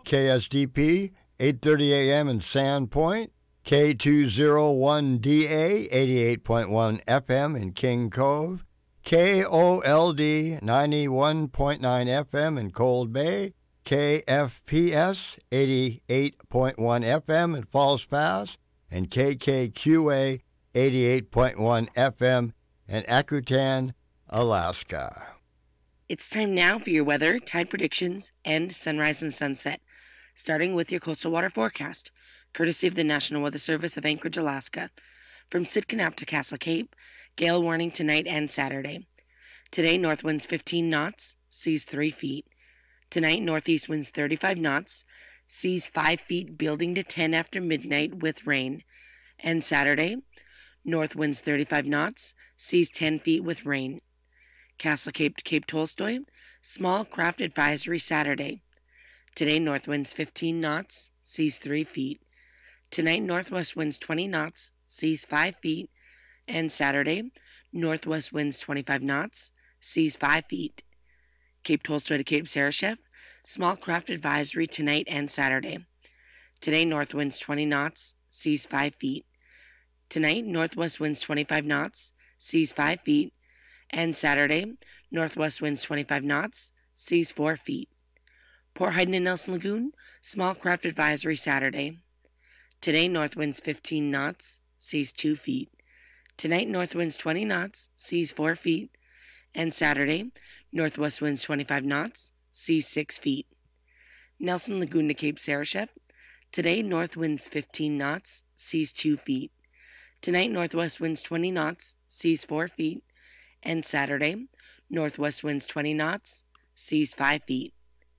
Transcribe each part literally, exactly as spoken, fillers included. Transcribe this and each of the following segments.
K S D P, eight thirty a.m. in Sandpoint, K two oh one D A, eighty-eight point one F M in King Cove, K O L D, ninety-one point nine F M in Cold Bay, K F P S, eighty-eight point one F M in Falls Pass, and K K Q A, eighty-eight point one F M in Akutan, Alaska. It's time now for your weather, tide predictions, and sunrise and sunset, starting with your coastal water forecast, courtesy of the National Weather Service of Anchorage, Alaska. From Sitka to Castle Cape, gale warning tonight and Saturday. Today, north winds fifteen knots, seas three feet. Tonight, northeast winds thirty-five knots, seas five feet, building to ten after midnight with rain. And Saturday, north winds thirty-five knots, seas ten feet with rain. Castle Cape to Cape Tolstoy, small craft advisory Saturday. Today, north winds fifteen knots, seas three feet. Tonight, northwest winds twenty knots, seas five feet. And Saturday, northwest winds twenty-five knots, seas five feet. Cape Tolstoy to Cape Sarashef, small craft advisory tonight and Saturday. Today, north winds twenty knots, seas five feet. Tonight, northwest winds twenty-five knots, seas five feet. And Saturday, northwest winds twenty-five knots, seas four feet. Port Heiden and Nelson Lagoon, small craft advisory Saturday. Today, north winds fifteen knots, seas two feet. Tonight, north winds twenty knots, seas four feet. And Saturday, northwest winds twenty-five knots, seas six feet. Nelson Lagoon to Cape Sarashef. Today, north winds fifteen knots, seas two feet. Tonight, northwest winds twenty knots, seas four feet. And Saturday, northwest winds twenty knots, seas five feet.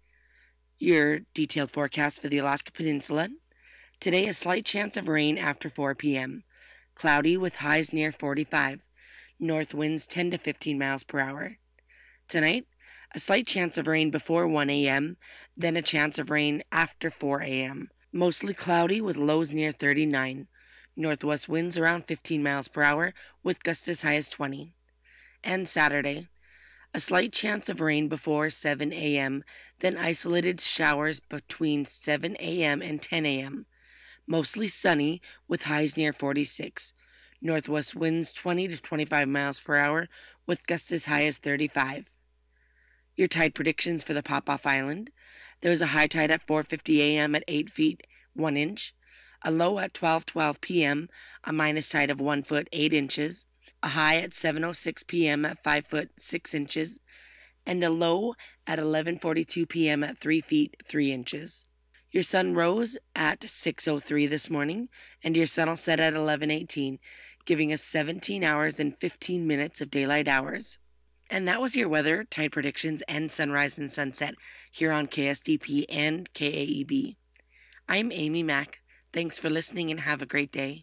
Your detailed forecast for the Alaska Peninsula. Today, a slight chance of rain after four p.m. Cloudy with highs near forty-five. North winds ten to fifteen miles per hour. Tonight, a slight chance of rain before one a.m., then a chance of rain after four a.m. Mostly cloudy with lows near thirty-nine. Northwest winds around fifteen miles per hour with gusts as high as twenty. And Saturday, a slight chance of rain before seven a.m., then isolated showers between seven a.m. and ten a.m. Mostly sunny with highs near forty-six. Northwest winds twenty to twenty-five miles per hour with gusts as high as thirty-five. Your tide predictions for the Pop-Off Island. There was a high tide at four fifty a.m. at eight feet, one inch. A low at twelve twelve p.m., a minus tide of one foot, eight inches. A high at seven oh six p.m. at five foot, six inches. And a low at eleven forty-two p.m. at three feet, three inches. Your sun rose at six oh three this morning, and your sun will set at eleven eighteen, giving us seventeen hours and fifteen minutes of daylight hours. And that was your weather, tide predictions, and sunrise and sunset here on K S D P and K A E B. I'm Amy Mack. Thanks for listening and have a great day.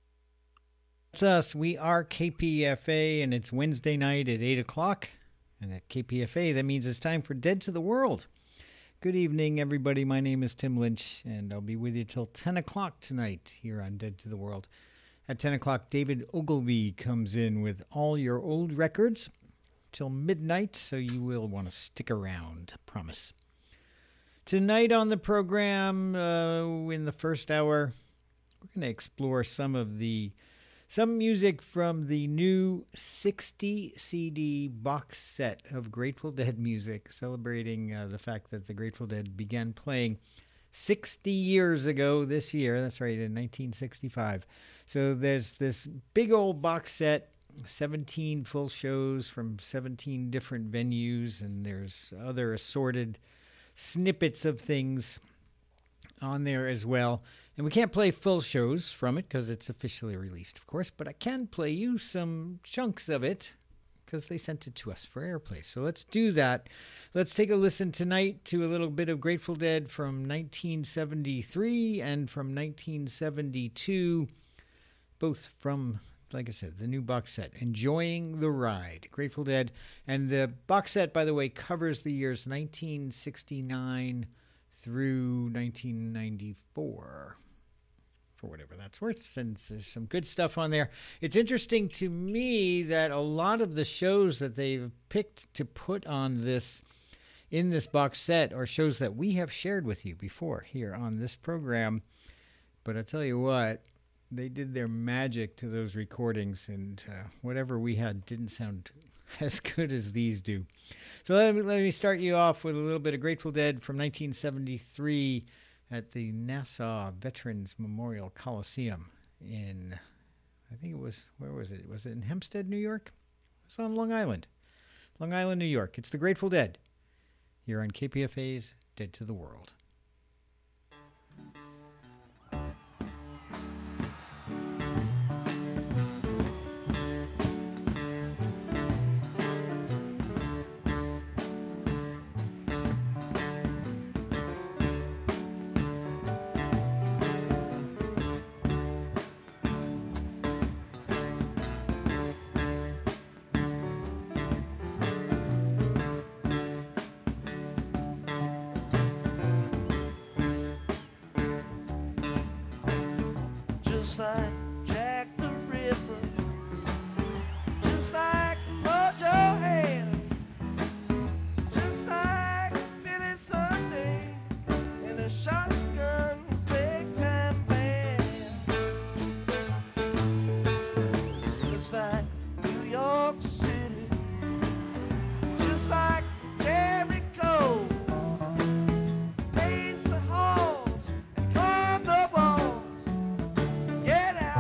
It's us. We are K P F A, and it's Wednesday night at eight o'clock. And at K P F A, that means it's time for Dead to the World. Good evening, everybody. My name is Tim Lynch, and I'll be with you till ten o'clock tonight here on Dead to the World. At ten o'clock, David Ogilvy comes in with all your old records till midnight, so you will want to stick around, I promise. Tonight on the program, uh, in the first hour, we're going to explore some of the some music from the new sixty C D box set of Grateful Dead music, celebrating uh, the fact that the Grateful Dead began playing sixty years ago this year. That's right, in nineteen sixty-five. So there's this big old box set, seventeen full shows from seventeen different venues, and there's other assorted snippets of things on there as well. And we can't play full shows from it because it's officially released, of course, but I can play you some chunks of it because they sent it to us for airplay. So let's do that. Let's take a listen tonight to a little bit of Grateful Dead from nineteen seventy-three and from nineteen seventy-two, both from, like I said, the new box set, Enjoying the Ride, Grateful Dead. And the box set, by the way, covers the years nineteen sixty-nine through nineteen ninety-four, for whatever that's worth. And there's some good stuff on there. It's interesting to me that a lot of the shows that they've picked to put on this in this box set are shows that we have shared with you before here on this program. But I tell you what, they did their magic to those recordings, and uh, whatever we had didn't sound as good as these do. So let me, let me start you off with a little bit of Grateful Dead from nineteen seventy-three at the Nassau Veterans Memorial Coliseum in, I think it was, where was it? Was it in Hempstead, New York? It was on Long Island. Long Island, New York. It's the Grateful Dead here on K P F A's Dead to the World. Like Jack the Ripper, just like Mojo Hand, just like Billy Sunday in a shotgun big time band, just like New York City, just like Jericho, pace the halls and climb the walls. Get out.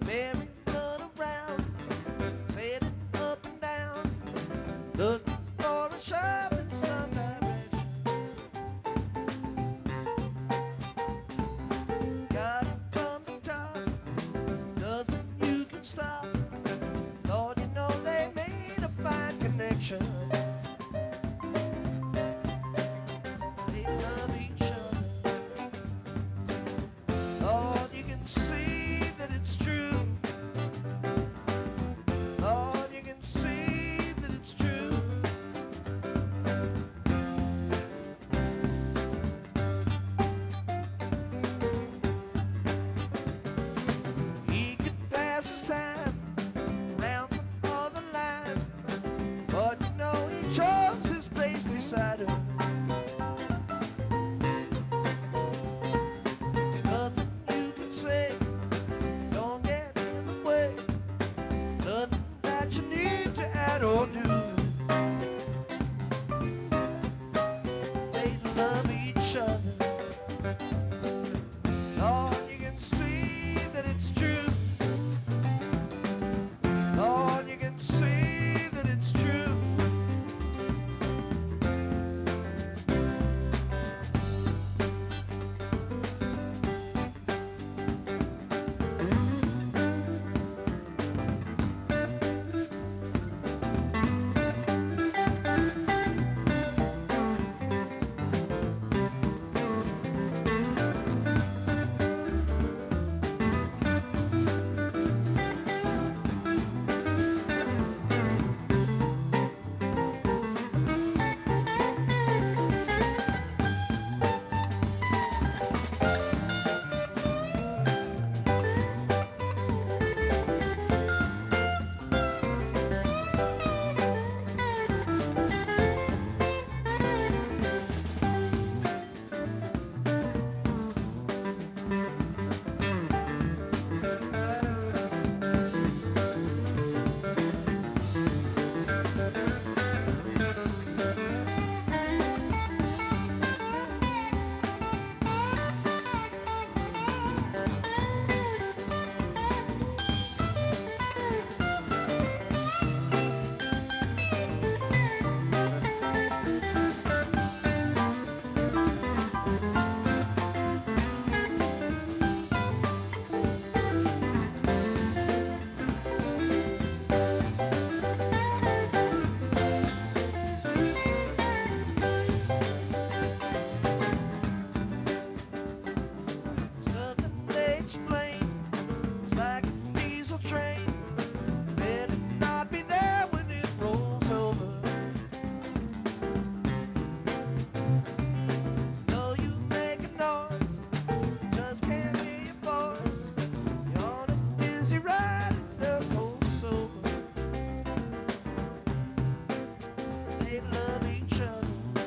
merry run around, sailing up and down, looking for a shove in some direction. Got it from the top, nothing you can stop. Lord, you know they made a fine connection. They love each other. Lord, you can see that it's true. Lord, you can see that it's true. He could pass his time around some other line, but you know he chose this place beside her. There's nothing you can say, don't get in the way, nothing that you need to add or do. They love each other. Lord, you can see that it's true. Lord, you can see that it's true. Nothing they explain, it's like a diesel train. Better not be there when it rolls over. Know you make a noise, just can't hear your voice. You're on a busy ride and they're both sober. They love each other.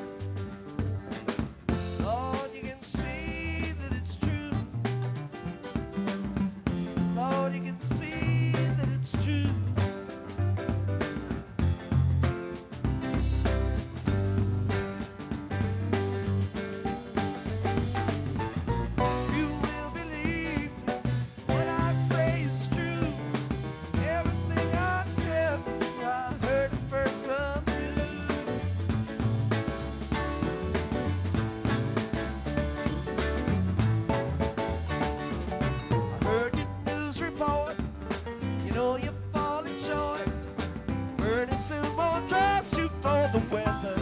Lord, you can see that it's true. Lord, you can see that it's true. You will believe what I say is true. Everything I tell you, I heard it first from you. I heard your news report, you know you're falling short. Pretty soon won't trust you for the weather.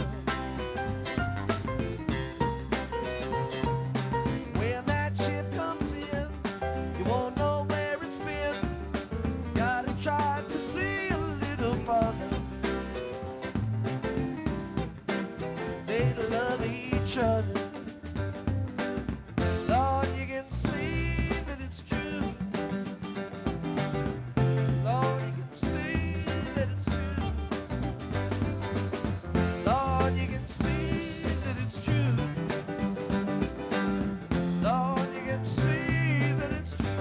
When that ship comes in, you won't know where it's been. Gotta try to see a little farther. They love each other. Lord, you can see that it's true. Lord, you can see that it's true. Lord, you can see that it's true. Lord, you can see that it's true.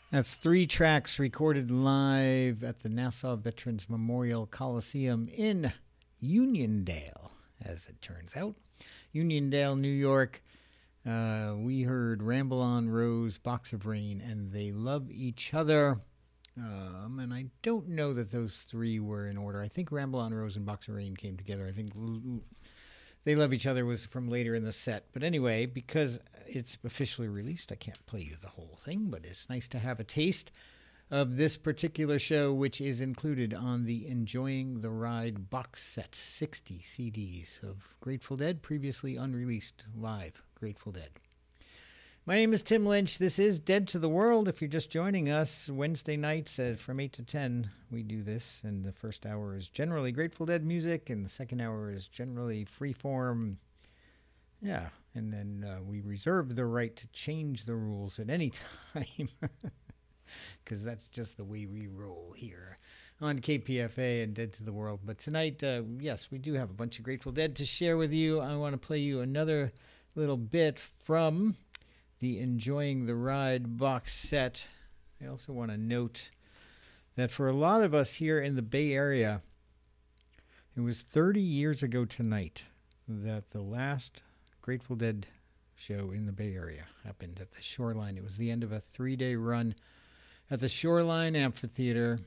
That's three tracks recorded live at the Nassau Veterans Memorial Coliseum in Uniondale, as it turns out. Uniondale, New York. Uh, we heard Ramble on Rose, Box of Rain, and They Love Each Other. Um, and I don't know that those three were in order. I think Ramble on Rose and Box of Rain came together. I think They Love Each Other was from later in the set. But anyway, because it's officially released, I can't play you the whole thing, but it's nice to have a taste of this particular show, which is included on the Enjoying the Ride box set, sixty C Ds of Grateful Dead, previously unreleased live Grateful Dead. My name is Tim Lynch. This is Dead to the World. If you're just joining us, Wednesday nights at, from eight to ten, we do this. And the first hour is generally Grateful Dead music, and the second hour is generally freeform. Yeah, and then uh, we reserve the right to change the rules at any time, because that's just the way we roll here on K P F A and Dead to the World. But tonight, uh, yes, we do have a bunch of Grateful Dead to share with you. I want to play you another little bit from the Enjoying the Ride box set. I also want to note that for a lot of us here in the Bay Area, it was thirty years ago tonight that the last Grateful Dead show in the Bay Area happened at the Shoreline. It was the end of a three-day run at the Shoreline Amphitheater.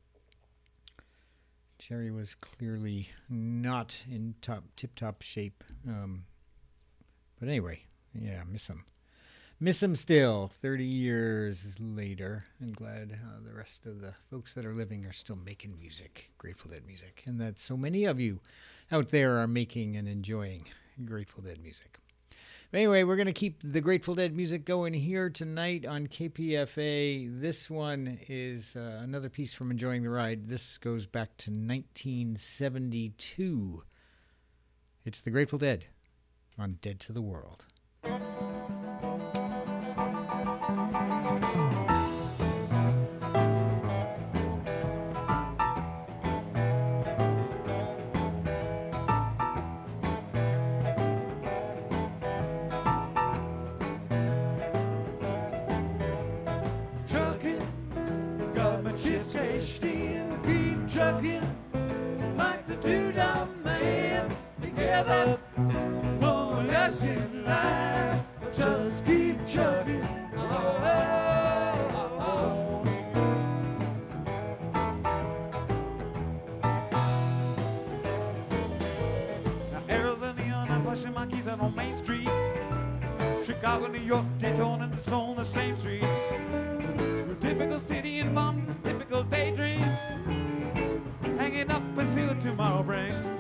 Jerry was clearly not in top tip-top shape. Um, but anyway, yeah, miss him. Miss him still, thirty years later. I'm glad uh, the rest of the folks that are living are still making music, Grateful Dead music, and that so many of you out there are making and enjoying Grateful Dead music. But anyway, we're going to keep the Grateful Dead music going here tonight on K P F A. This one is uh, another piece from Enjoying the Ride. This goes back to nineteen seventy-two. It's the Grateful Dead on Dead to the World. Together, more or less in line. Just keep chugging. Oh, oh, oh, oh. Now, arrows and neon, I'm pushing my keys out on Main Street. Chicago, New York, Daytona, and it's on the same street. Your typical city in bum, typical daydream. Hanging up and see what tomorrow brings.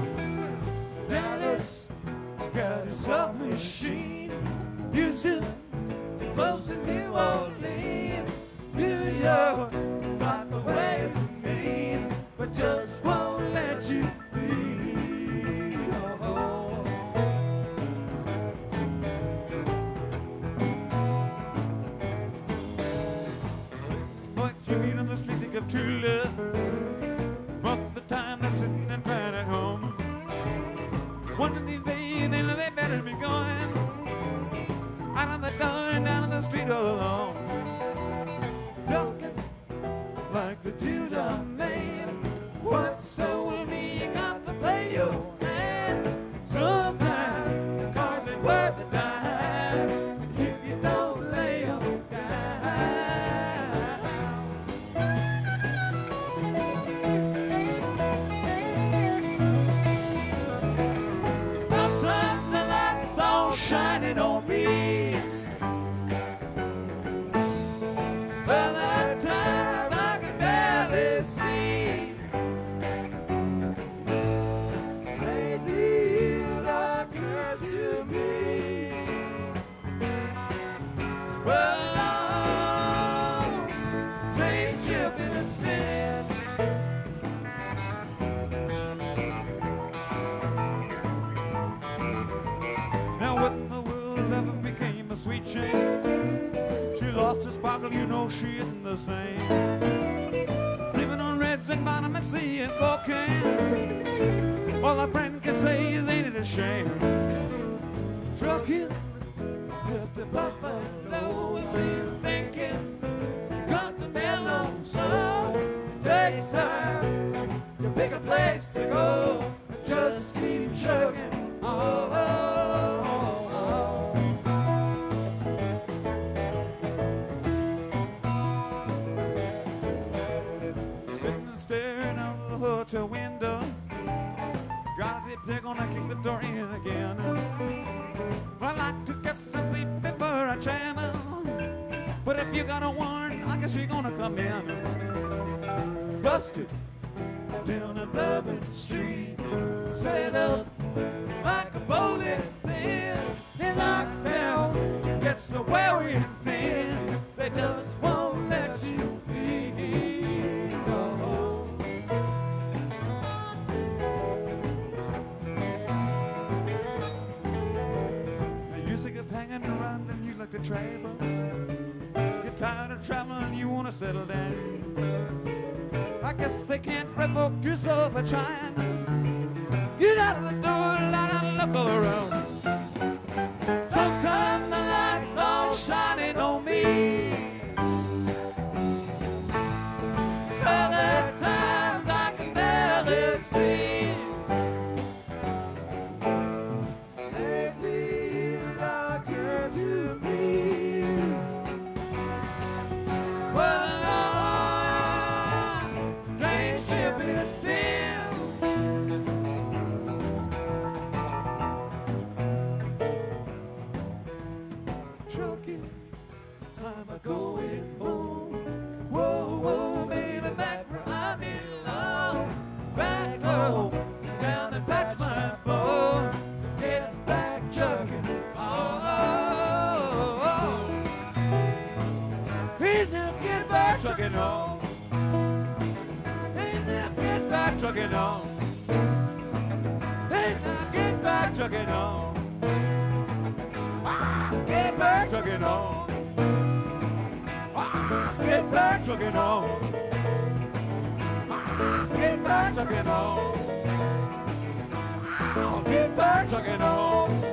Dallas got a soft machine. Houston, close to New Orleans. New York got the ways and means, but just won't let you be. Oh, what you meet on the streets, think of true love. Most of the time they're sitting and crying at home. One of these days, they know they better be going out of the door and down the street all alone. Talking like the dude I made. Once told me you got to play your hand. Sometimes the cards ain't worth a dime if you don't lay them down. Sometimes the light's all shining on me. Well, at times I can barely see. Lately you like curse to me. Well, long train ship in a spin. Now what in the world ever became a sweet shame? She lost her sparkle, you know she isn't the same. Living on reds and vitamin C and cocaine. All a friend can say is ain't it a shame? Trucking up to Buffalo and been thinking door in again. I like to get some sleep before I travel, but if you got a warrant, I guess you're gonna come in. Busted down eleventh Street, set up like a bullet thin, and lockdown gets the wearing thin. They just won't let you leave. Oh. Now you're sick of hanging around and you like to travel. You're tired of traveling, you wanna settle down. I guess they can't revoke your soul for trying. Get out of the door, light and look around. Sometimes the light's all shining on me. Other times I can barely see. Lately it occurred to me, well, strange ship is still. Trucking, I'm a going home. Whoa, whoa, baby, back where I belong. Back home, sit down and patch my bones. Get back trucking. Oh, oh, oh. Hey, now get back trucking home. Hey, now get back trucking home. Hey, now get back trucking home. Ah, get back trucking home. Ah, get back trucking home. Ah, get back trucking home. Ah, get back trucking home.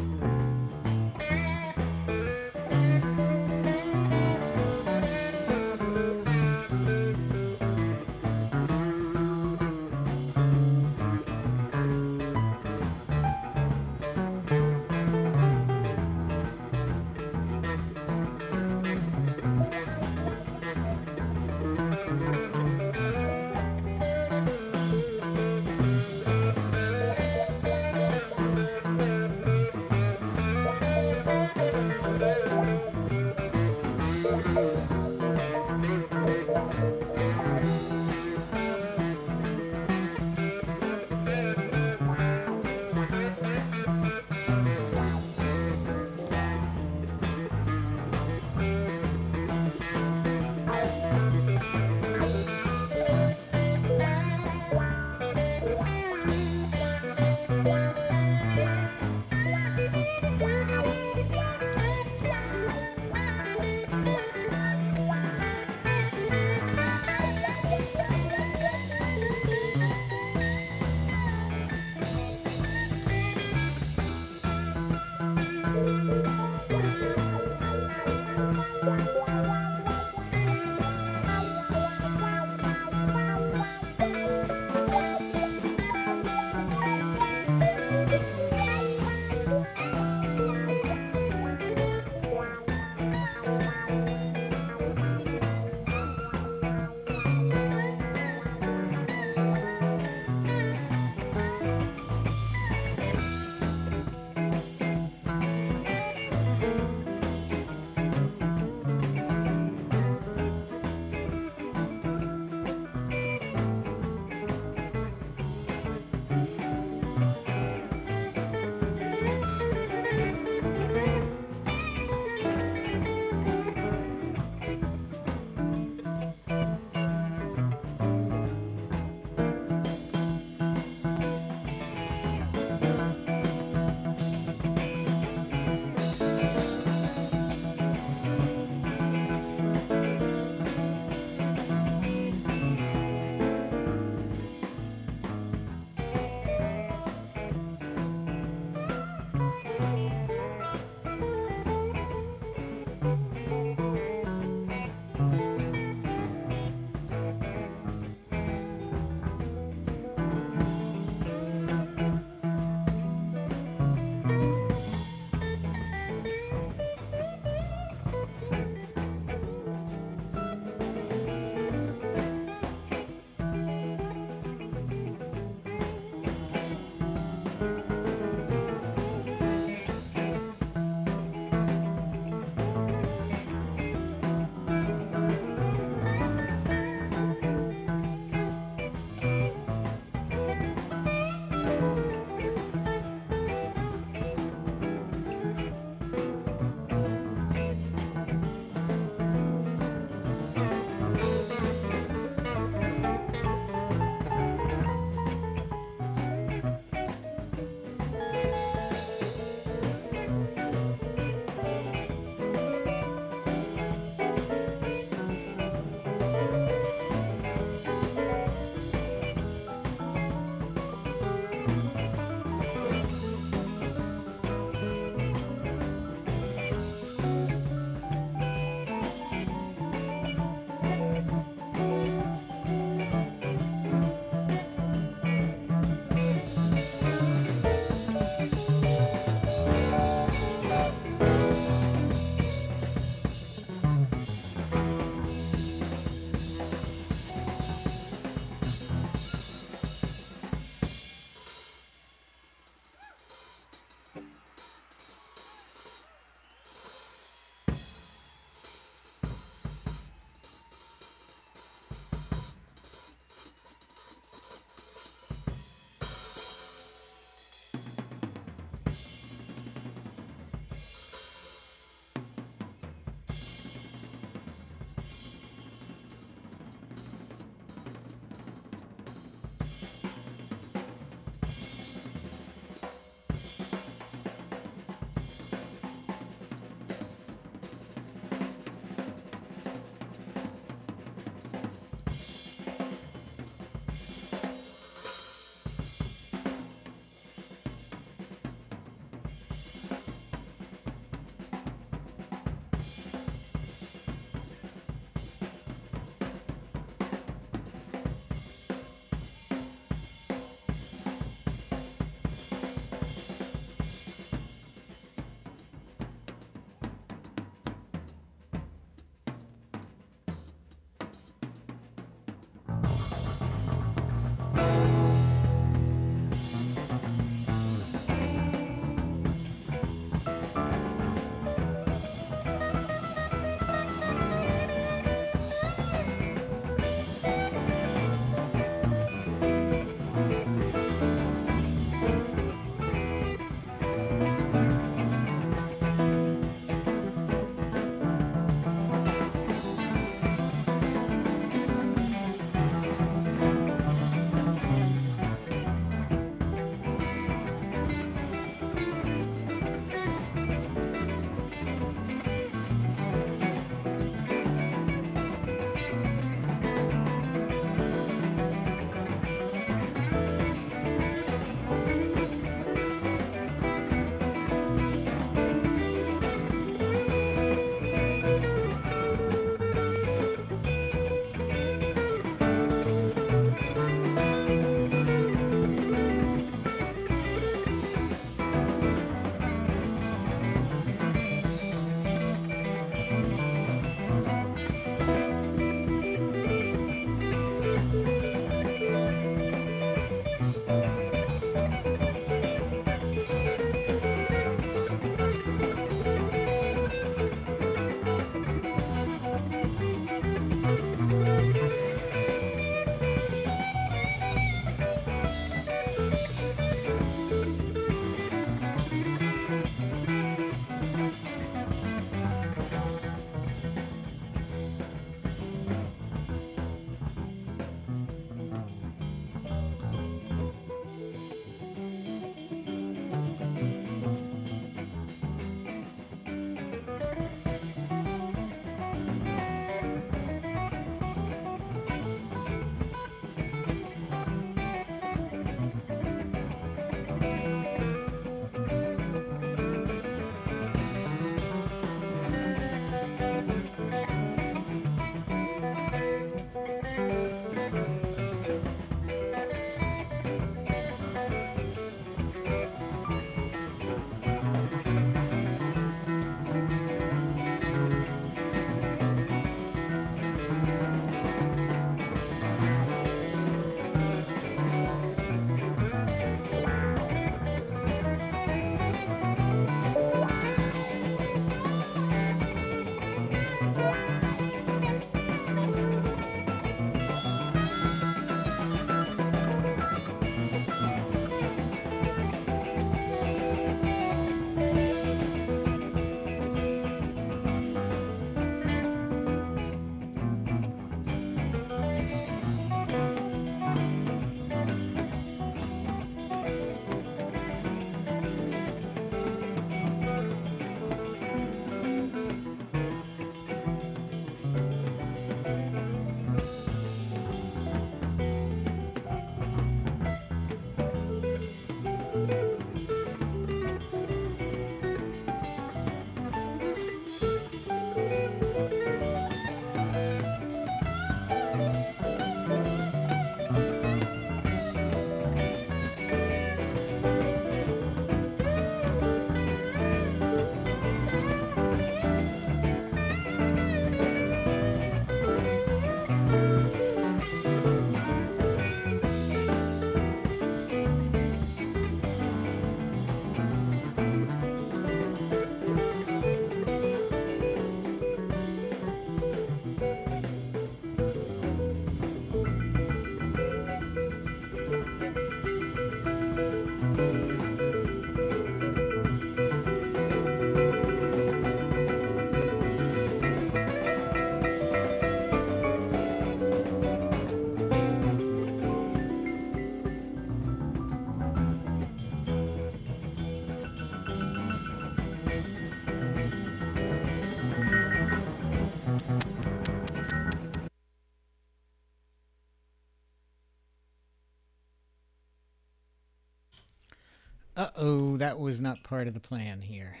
Uh-oh, that was not part of the plan here.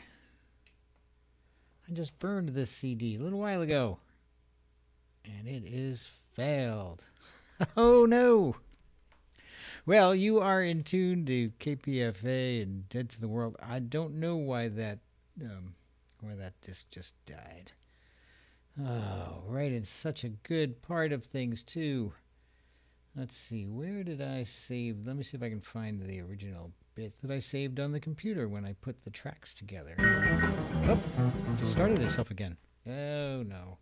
I just burned this C D a little while ago. And it is failed. Oh, no. Well, you are in tune to K P F A and Dead to the World. I don't know why that um, why that disc just died. Oh, right in such a good part of things, too. Let's see, where did I save? Let me see if I can find the original bit that I saved on the computer when I put the tracks together. Oh, it just started itself again. Oh, no.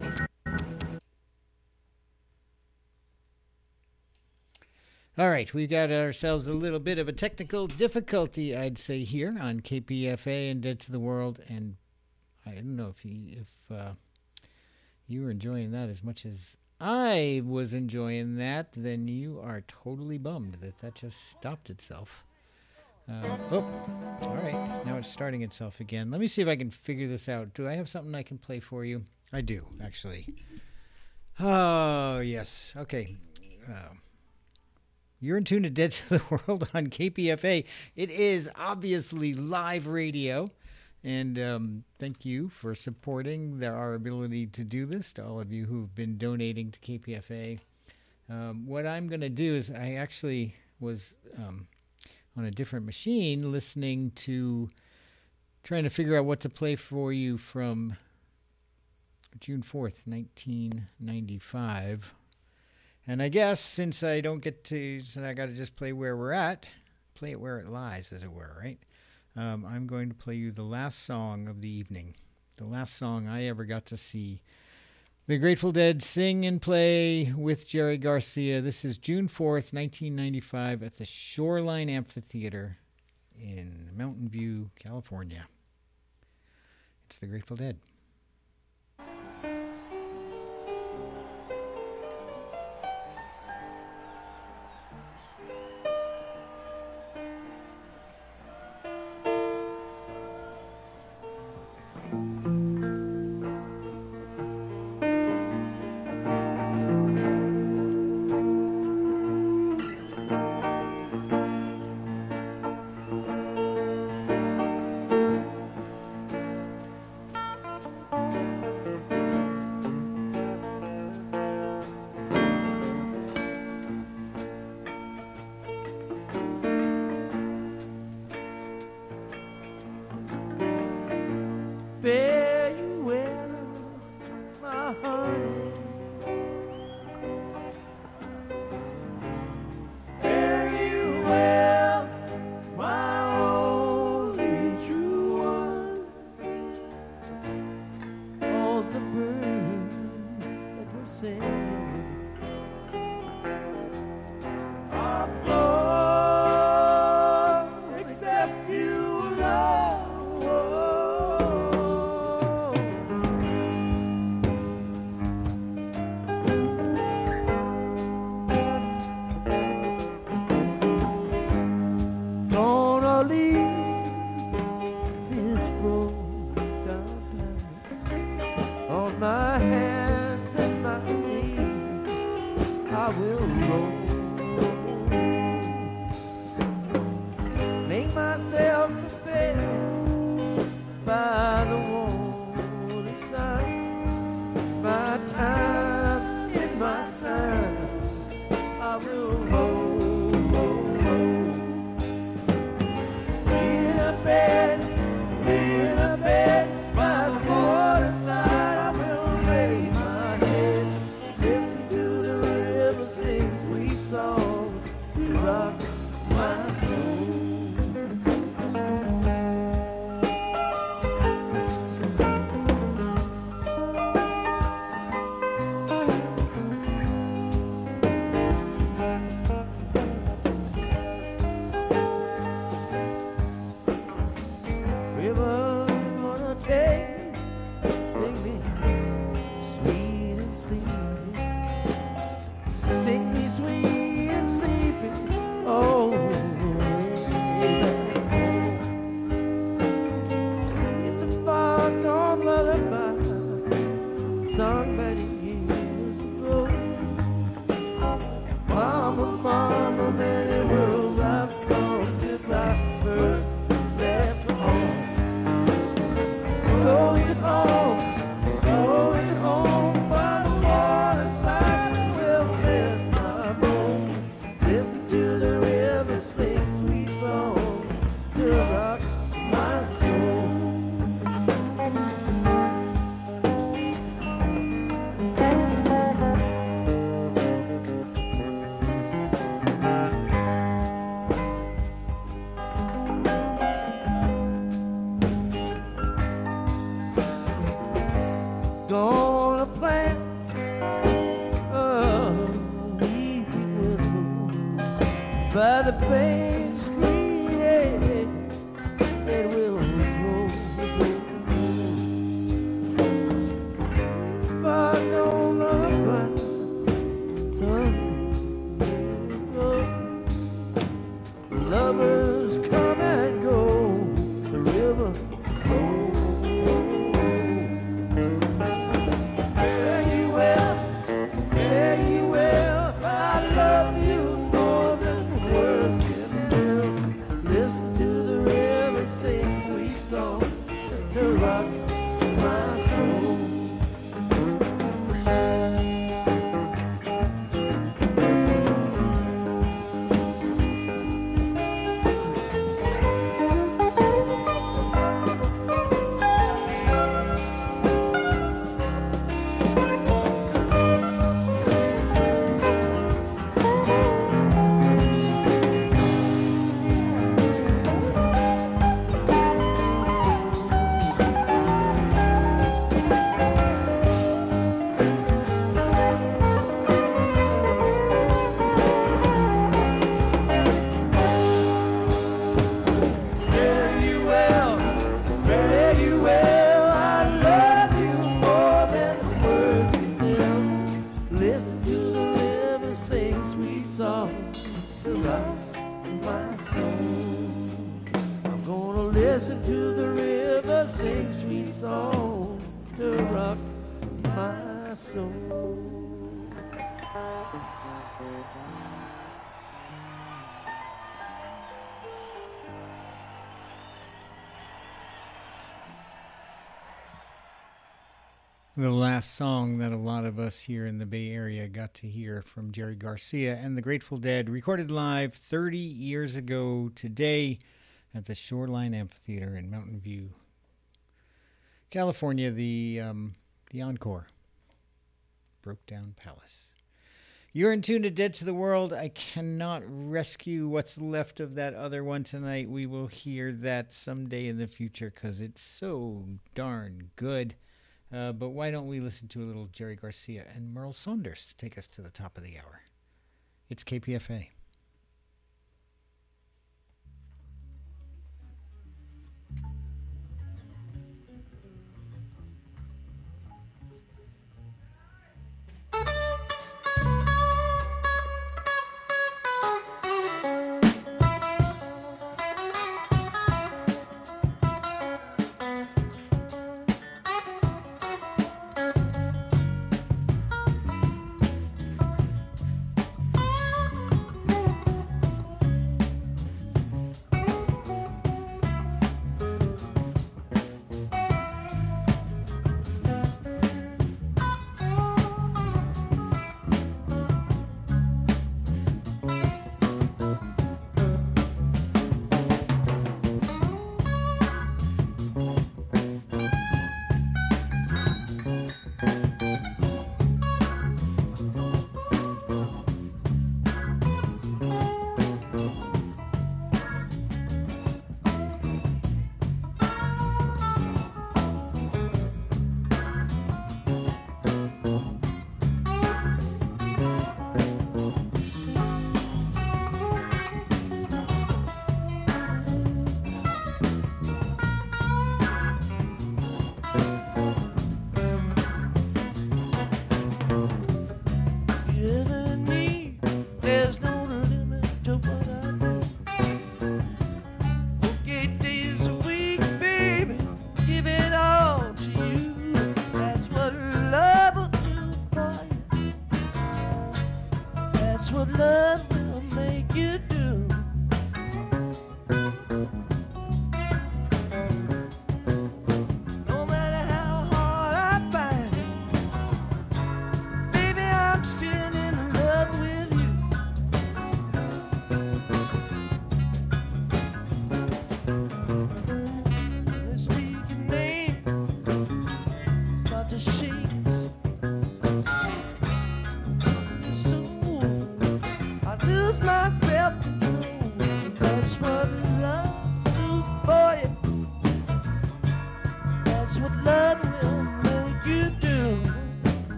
All right, we got ourselves a little bit of a technical difficulty, I'd say, here on K P F A and Dead to the World. And I don't know if you, if uh, you were enjoying that as much as I was enjoying that, then you are totally bummed that that just stopped itself. Uh, oh, all right, now it's starting itself again. Let me see if I can figure this out. Do I have something I can play for you? I do, actually. Oh, yes. Okay. Uh, You're in tune to Dead to the World on K P F A. It is obviously live radio. And um, thank you for supporting the, our ability to do this, to all of you who've been donating to K P F A. Um, what I'm going to do is I actually was um, on a different machine listening to, trying to figure out what to play for you from June fourth, nineteen ninety-five. And I guess since I don't get to, since I got to just play where we're at, play it where it lies, as it were, right? Um, I'm going to play you the last song of the evening, the last song I ever got to see the Grateful Dead sing and play with Jerry Garcia. This is June fourth, nineteen ninety-five at the Shoreline Amphitheater in Mountain View, California. It's the Grateful Dead. Fare you well, my honey. Fare you well, my only true one. All the birds that were singing are flown except you, love. My hands and my knees, I will roll. Make myself prepared by the waterside. My time, in my time, I will roll, roll, roll. In a bed, in a bed by the waterside. Mama, mama, many worlds I've gone since I first by the pain screen, yeah, it will throw the boat. Far gone the blind sun, lovers come and go, the river flows. Fare you well, fare you well, I love you more than words can tell. Listen to the river sing sweet songs to rock my soul. Fare you well, fare you well, I love you more than words can tell. Listen to the river sing sweet songs to rock my soul. I'm gonna listen to the river sing sweet songs to rock my soul. The last song that a lot of us here in the Bay Area got to hear from Jerry Garcia and the Grateful Dead, recorded live thirty years ago today at the Shoreline Amphitheater in Mountain View, California, the um, the Encore, Broke Down Palace. You're in tune to Dead to the World. I cannot rescue what's left of that other one tonight. We will hear that someday in the future because it's so darn good. Uh, but why don't we listen to a little Jerry Garcia and Merle Saunders to take us to the top of the hour? It's K P F A.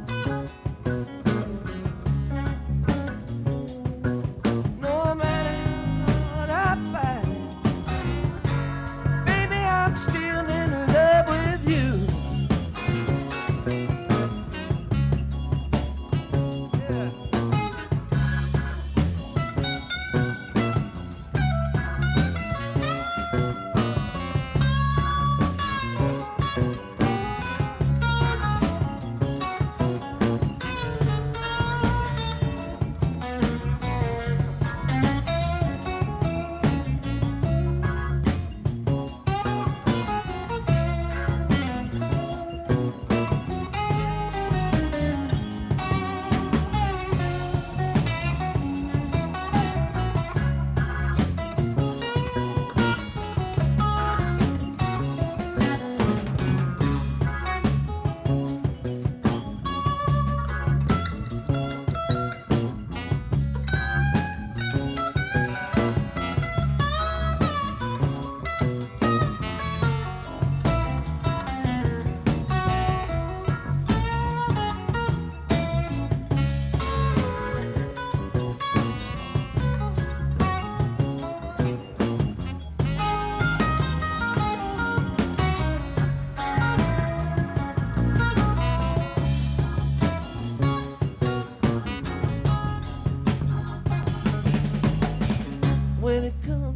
No matter when it comes